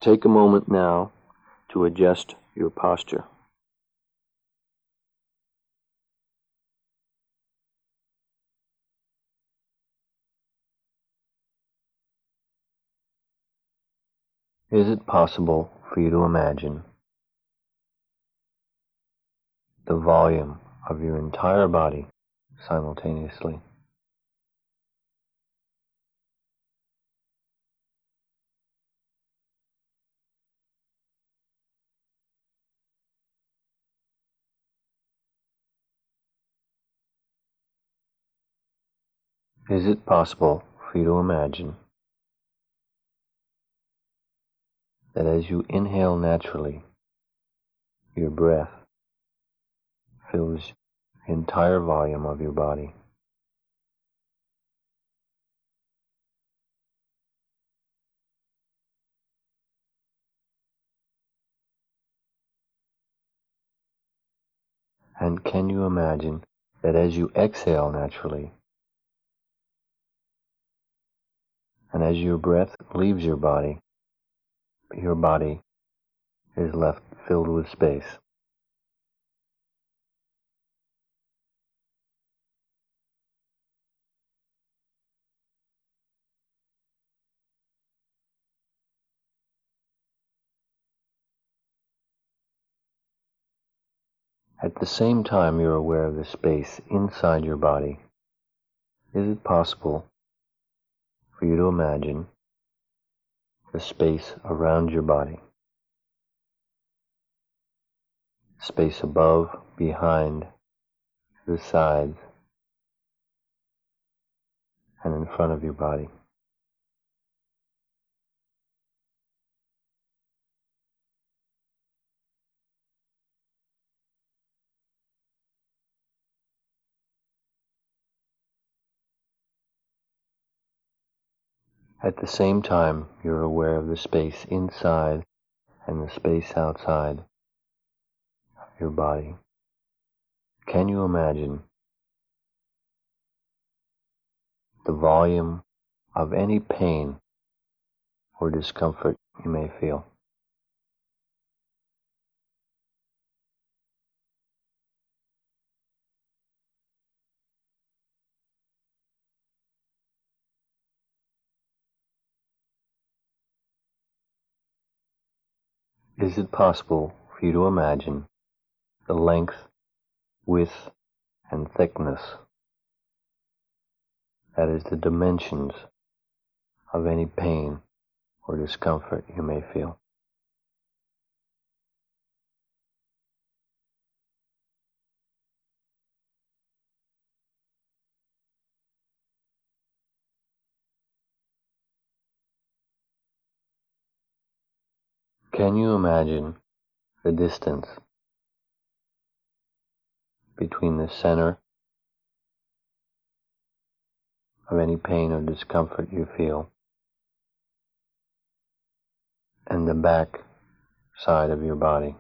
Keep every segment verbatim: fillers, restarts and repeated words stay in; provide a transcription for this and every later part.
Take a moment now to adjust your posture. Is it possible for you to imagine the volume of your entire body simultaneously? Is it possible for you to imagine that as you inhale naturally, your breath fills the entire volume of your body? And can you imagine that as you exhale naturally, and as your breath leaves your body, your body is left filled with space? At the same time you're aware of the space inside your body, is it possible for you to imagine the space around your body? Space above, behind, to the sides, and in front of your body. At the same time, you're aware of the space inside and the space outside of your body. Can you imagine the volume of any pain or discomfort you may feel? Is it possible for you to imagine the length, width, and thickness, that is, the dimensions of any pain or discomfort you may feel? Can you imagine the distance between the center of any pain or discomfort you feel and the back side of your body?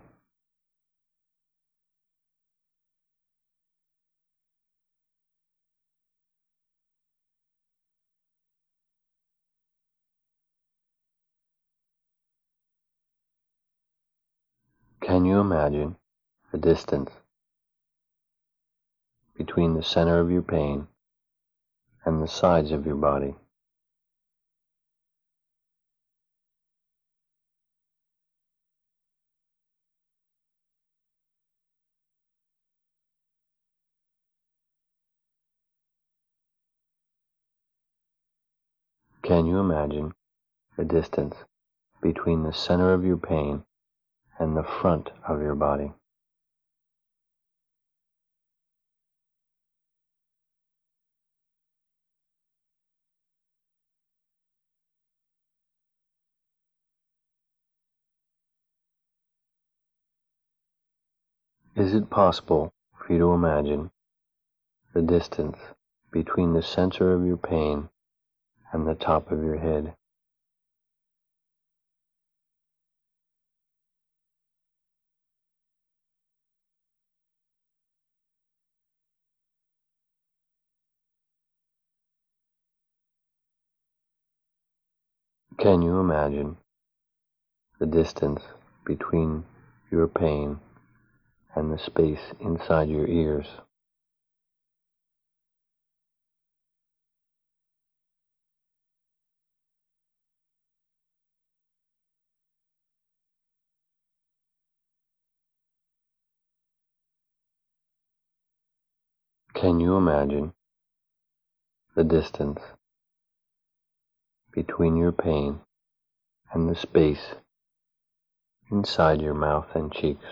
Can you imagine the distance between the center of your pain and the sides of your body? Can you imagine the distance between the center of your pain and the front of your body? Is it possible for you to imagine the distance between the center of your pain and the top of your head? Can you imagine the distance between your pain and the space inside your ears. Can you imagine the distance between your pain and the space inside your mouth and cheeks?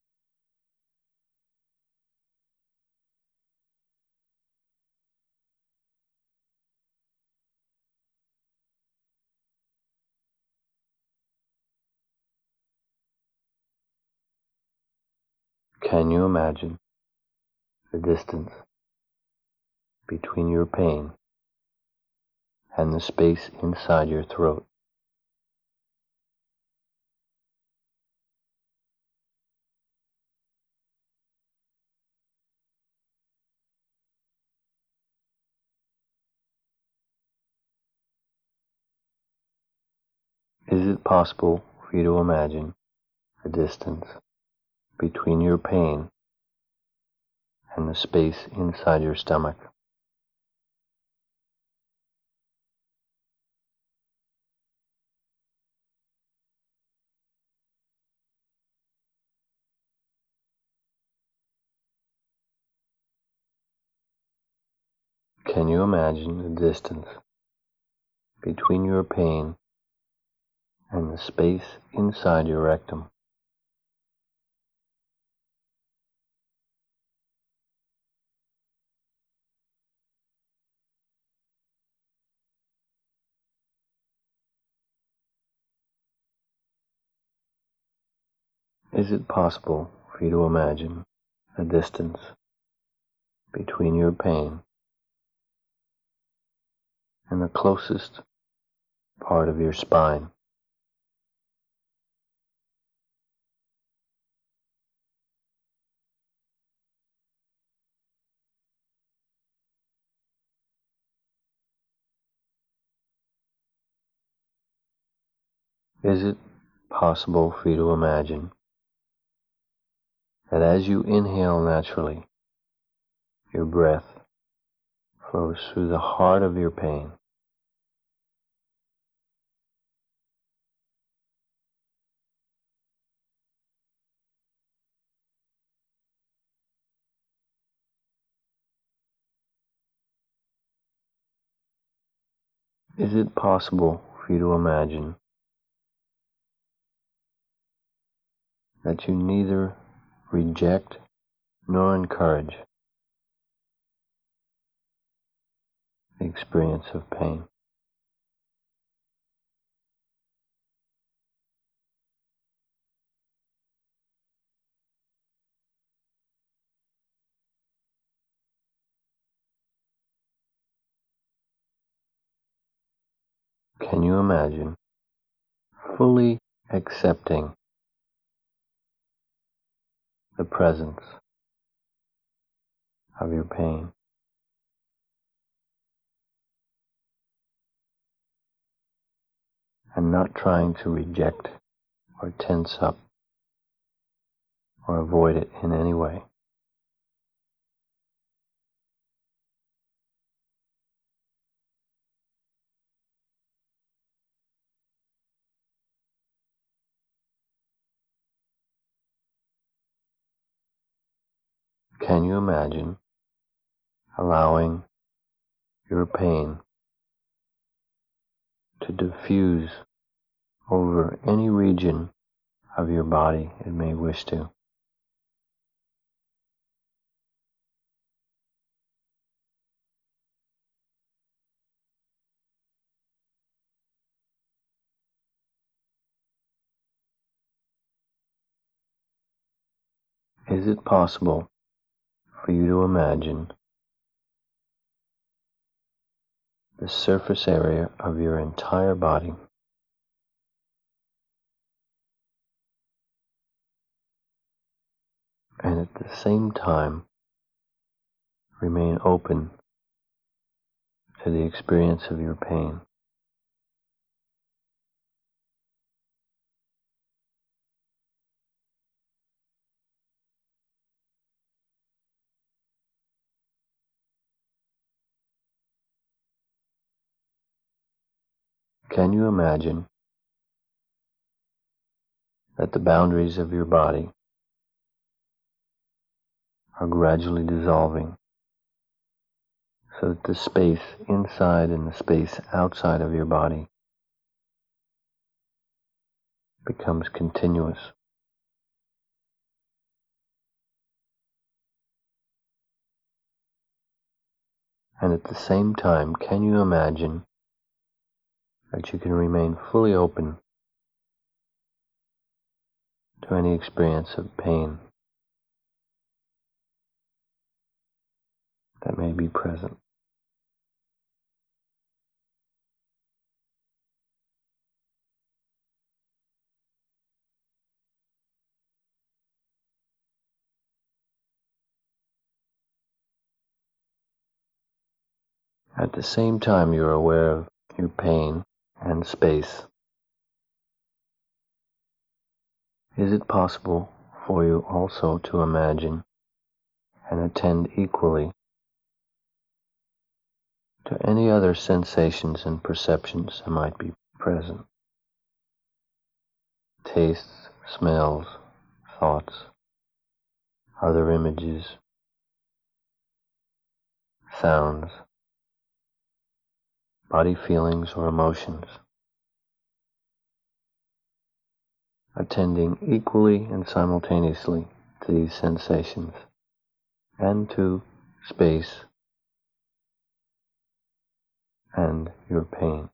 Can you imagine the distance between your pain and the space inside your throat? Is it possible for you to imagine the distance between your pain and the space inside your stomach? Can you imagine the distance between your pain and the space inside your rectum? Is it possible for you to imagine the distance between your pain and the closest part of your spine? Is it possible for you to imagine that as you inhale naturally, your breath flows through the heart of your pain, is it possible for you to imagine that you neither reject nor encourage the experience of pain? Can you imagine fully accepting the presence of your pain and not trying to reject or tense up or avoid it in any way? Can you imagine allowing your pain to diffuse over any region of your body it may wish to? Is it possible for you to imagine the surface area of your entire body and at the same time remain open to the experience of your pain? Can you imagine that the boundaries of your body are gradually dissolving so that the space inside and the space outside of your body becomes continuous? And at the same time, can you imagine that you can remain fully open to any experience of pain that may be present? At the same time, you're aware of your pain and space. Is it possible for you also to imagine and attend equally to any other sensations and perceptions that might be present? Tastes, smells, thoughts, other images, sounds, body feelings or emotions, attending equally and simultaneously to these sensations and to space and your pain.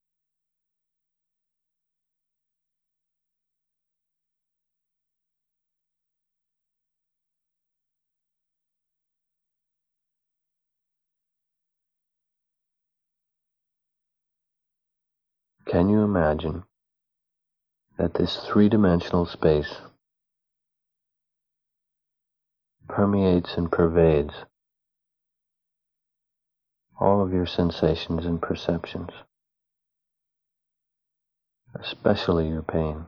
Can you imagine that this three-dimensional space permeates and pervades all of your sensations and perceptions, especially your pain?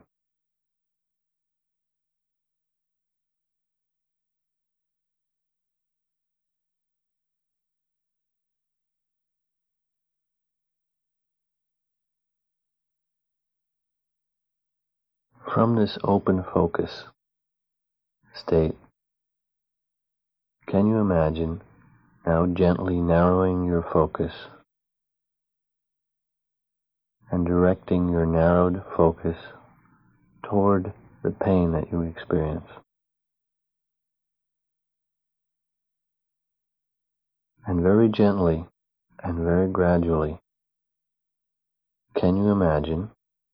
From this open focus state, can you imagine now gently narrowing your focus and directing your narrowed focus toward the pain that you experience? And very gently and very gradually, can you imagine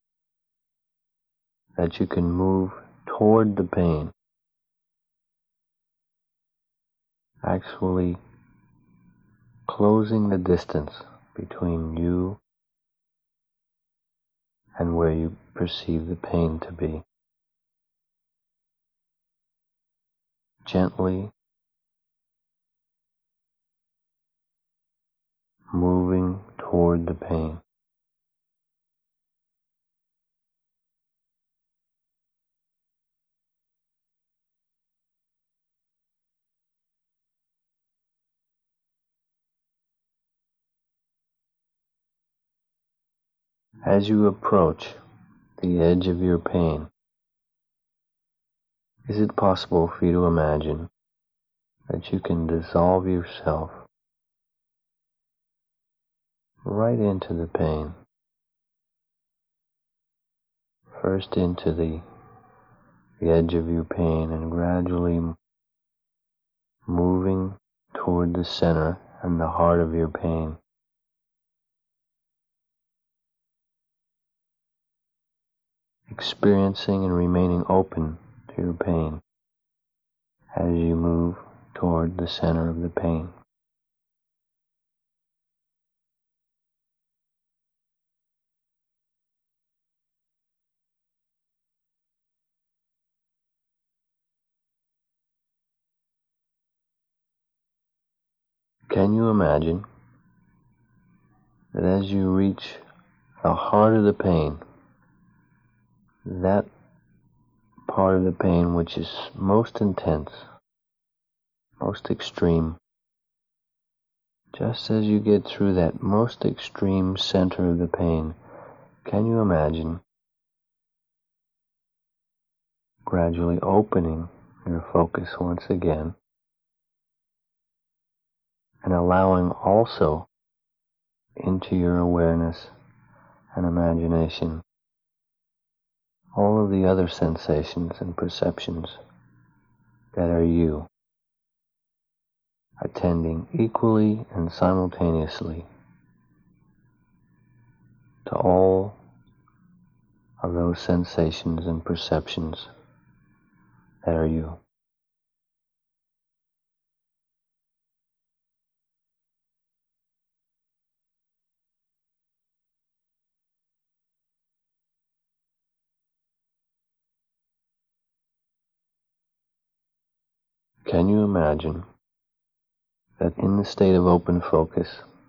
that you can move toward the pain, actually closing the distance between you and where you perceive the pain to be? Gently moving toward the pain. As you approach the edge of your pain, is it possible for you to imagine that you can dissolve yourself right into the pain? First into the, the edge of your pain and gradually moving toward the center and the heart of your pain. Experiencing and remaining open to your pain as you move toward the center of the pain. Can you imagine that as you reach the heart of the pain, that part of the pain which is most intense, most extreme, just as you get through that most extreme center of the pain, Can you imagine gradually opening your focus once again and allowing also into your awareness and imagination all of the other sensations and perceptions that are you, attending equally and simultaneously to all of those sensations and perceptions that are you. Can you imagine that in the state of open focus,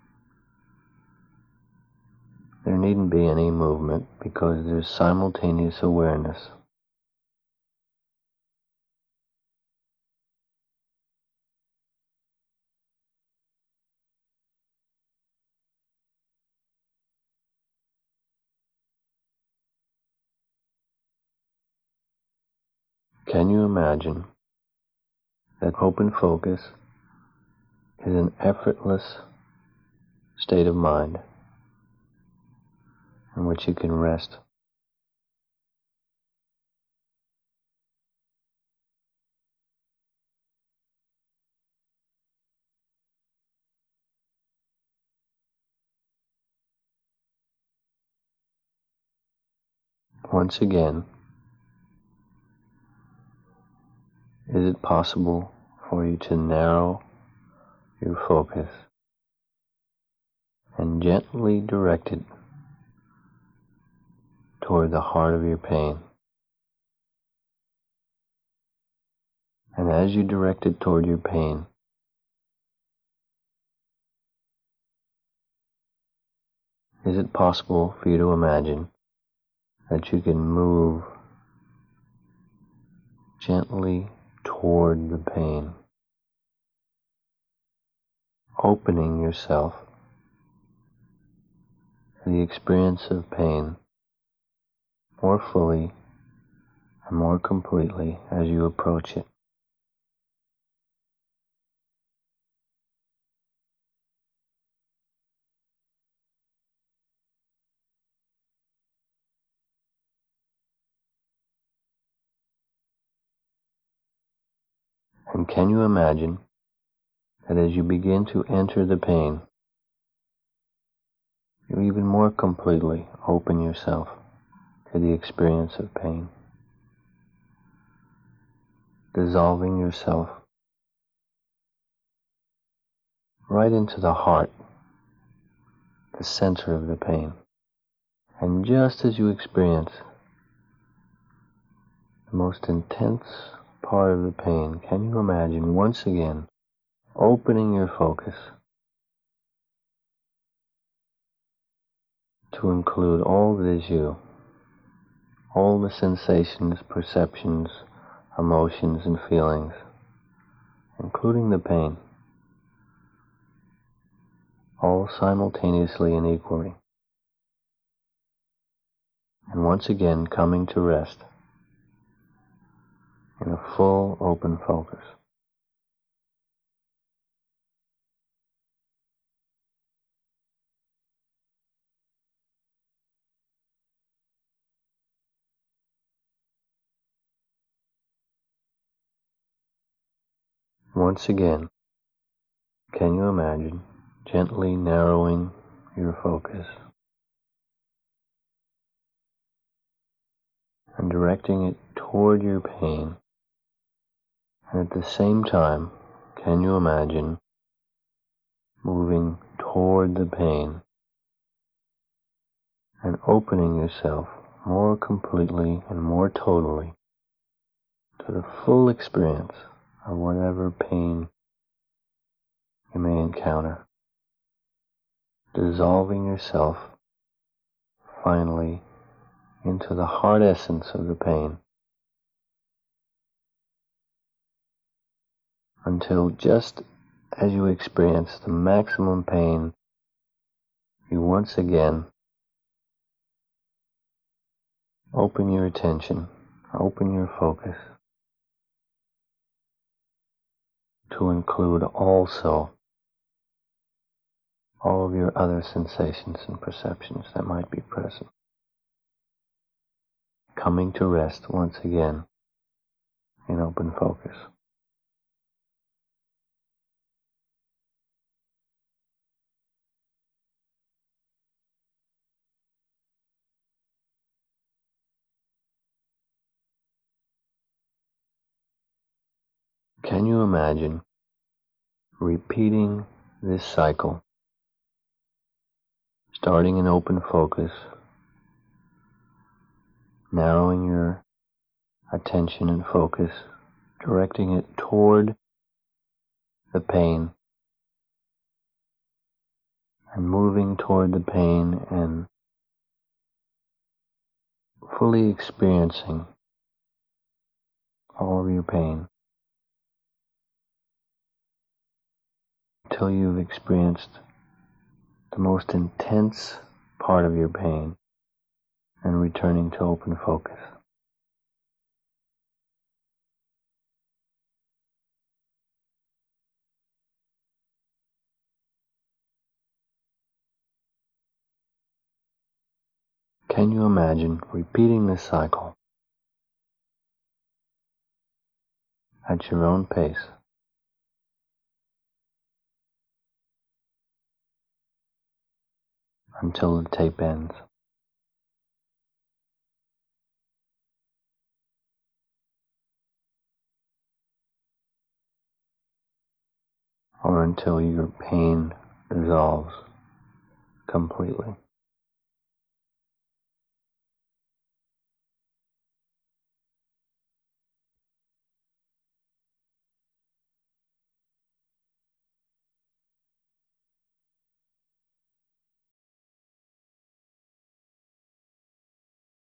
there needn't be any movement because there's simultaneous awareness? Can you imagine that open focus is an effortless state of mind in which you can rest? Once again, is it possible for you to narrow your focus and gently direct it toward the heart of your pain? And as you direct it toward your pain, is it possible for you to imagine that you can move gently toward the pain, opening yourself to the experience of pain more fully and more completely as you approach it? And can you imagine that as you begin to enter the pain, you even more completely open yourself to the experience of pain, dissolving yourself right into the heart, the center of the pain. And just as you experience the most intense part of the pain, can you imagine once again opening your focus to include all that is you, all the sensations, perceptions, emotions, and feelings, including the pain, all simultaneously and equally, and once again coming to rest in a full open focus. Once again, can you imagine gently narrowing your focus and directing it toward your pain? And at the same time, can you imagine moving toward the pain and opening yourself more completely and more totally to the full experience of whatever pain you may encounter, dissolving yourself finally into the heart essence of the pain, until just as you experience the maximum pain, you once again Open your attention, open your focus to include also all of your other sensations and perceptions that might be present. Coming to rest once again in open focus. Can you imagine repeating this cycle, starting in open focus, narrowing your attention and focus, directing it toward the pain, and moving toward the pain and fully experiencing all of your pain until you've experienced the most intense part of your pain and returning to open focus. Can you imagine repeating this cycle at your own pace until the tape ends? Or until your pain dissolves completely?